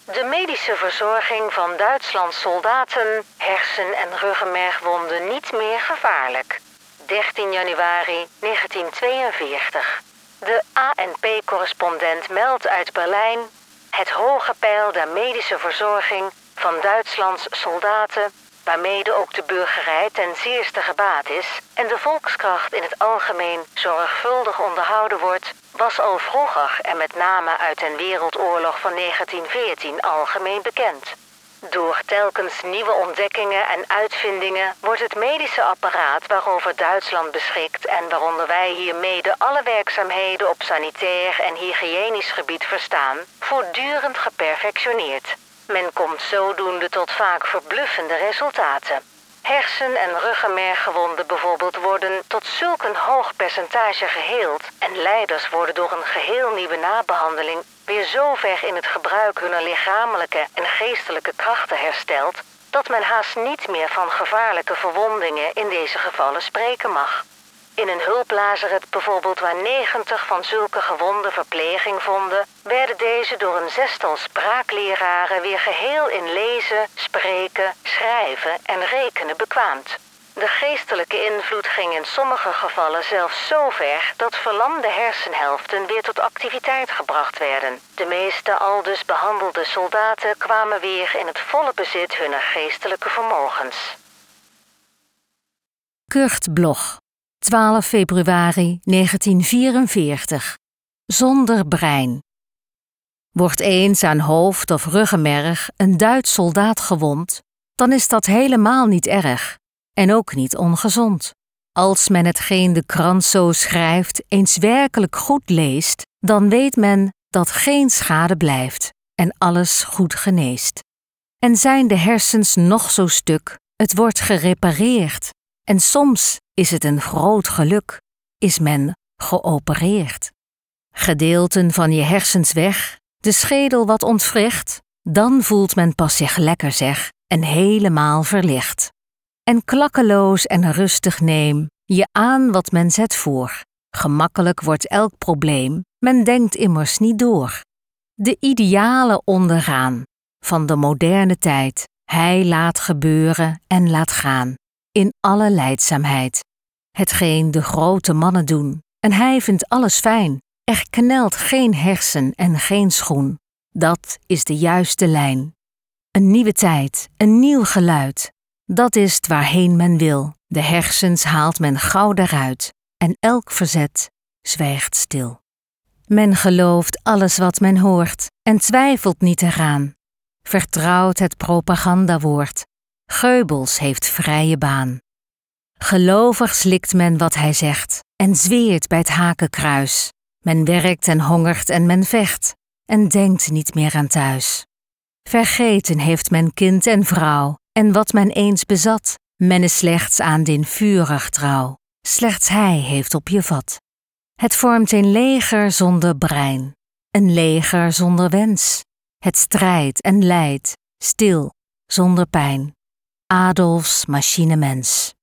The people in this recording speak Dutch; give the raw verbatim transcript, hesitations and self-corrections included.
De medische verzorging van Duitslands soldaten, hersen- en ruggenmergwonden niet meer gevaarlijk. dertien januari negentien tweeënveertig. De A N P-correspondent meldt uit Berlijn: het hoge peil der medische verzorging van Duitslands soldaten, waarmede ook de burgerij ten zeerste gebaat is en de volkskracht in het algemeen zorgvuldig onderhouden wordt, was al vroeger en met name uit de Wereldoorlog van negentien veertien algemeen bekend. Door telkens nieuwe ontdekkingen en uitvindingen wordt het medische apparaat waarover Duitsland beschikt en waaronder wij hiermede alle werkzaamheden op sanitair en hygiënisch gebied verstaan, voortdurend geperfectioneerd. Men komt zodoende tot vaak verbluffende resultaten. Hersen- en ruggenmerggewonden bijvoorbeeld worden tot zulk een hoog percentage geheeld en lijders worden door een geheel nieuwe nabehandeling weer zo ver in het gebruik hunner lichamelijke en geestelijke krachten hersteld dat men haast niet meer van gevaarlijke verwondingen in deze gevallen spreken mag. In een hulplazaret bijvoorbeeld waar negentig van zulke gewonden verpleging vonden, werden deze door een zestal spraakleraren weer geheel in lezen, spreken, schrijven en rekenen bekwaamd. De geestelijke invloed ging in sommige gevallen zelfs zo ver dat verlamde hersenhelften weer tot activiteit gebracht werden. De meeste aldus behandelde soldaten kwamen weer in het volle bezit hunner geestelijke vermogens. Kurt Bloch, twaalf februari negentien vierenveertig. Zonder brein. Wordt eens aan hoofd of ruggenmerg een Duits soldaat gewond, dan is dat helemaal niet erg en ook niet ongezond. Als men hetgeen de krant zo schrijft eens werkelijk goed leest, dan weet men dat geen schade blijft en alles goed geneest. En zijn de hersens nog zo stuk, het wordt gerepareerd. En soms is het een groot geluk, is men geopereerd. Gedeelten van je hersens weg, de schedel wat ontwricht, dan voelt men pas zich lekker zeg en helemaal verlicht. En klakkeloos en rustig neem je aan wat men zet voor. Gemakkelijk wordt elk probleem, men denkt immers niet door. De idealen ondergaan van de moderne tijd, hij laat gebeuren en laat gaan. In alle lijdzaamheid. Hetgeen de grote mannen doen. En hij vindt alles fijn. Er knelt geen hersen en geen schoen. Dat is de juiste lijn. Een nieuwe tijd, een nieuw geluid. Dat is het waarheen men wil. De hersens haalt men gauw daaruit. En elk verzet zwijgt stil. Men gelooft alles wat men hoort. En twijfelt niet eraan. Vertrouwt het propagandawoord. Goebbels heeft vrije baan. Gelovig slikt men wat hij zegt en zweert bij het hakenkruis. Men werkt en hongert en men vecht en denkt niet meer aan thuis. Vergeten heeft men kind en vrouw en wat men eens bezat. Men is slechts aan den vurig trouw. Slechts hij heeft op je vat. Het vormt een leger zonder brein, een leger zonder wens. Het strijdt en lijdt, stil, zonder pijn. Adolfs machinemens.